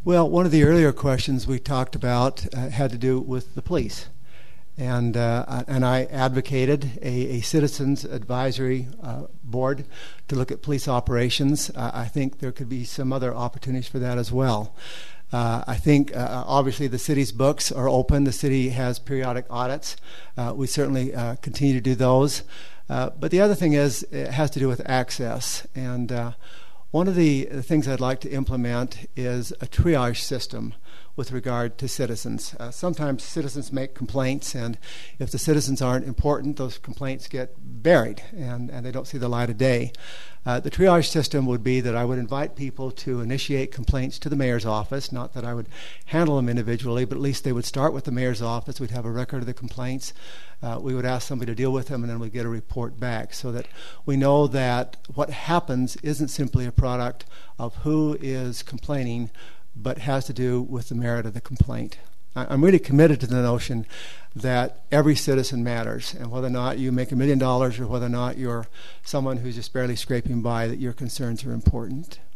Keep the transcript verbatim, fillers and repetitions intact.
Well, one of the earlier questions we talked about uh, had to do with the police. And uh, and I advocated a, a citizens advisory uh, board to look at police operations. Uh, I think there could be some other opportunities for that as well. Uh, I think uh, obviously the city's books are open. The city has periodic audits. Uh, we certainly uh, continue to do those. Uh, but the other thing is it has to do with access. And uh, one of the things I'd like to implement is a triage system with regard to citizens. Uh, sometimes citizens make complaints, and if the citizens aren't important, those complaints get buried, and, and they don't see the light of day. Uh, the triage system would be that I would invite people to initiate complaints to the mayor's office, not that I would handle them individually, but at least they would start with the mayor's office. We'd have a record of the complaints. Uh, we would ask somebody to deal with them, and then we'd get a report back so that we know that what happens isn't simply a product of who is complaining, but has to do with the merit of the complaint. I, I'm really committed to the notion that every citizen matters, and whether or not you make a million dollars or whether or not you're someone who's just barely scraping by, that your concerns are important.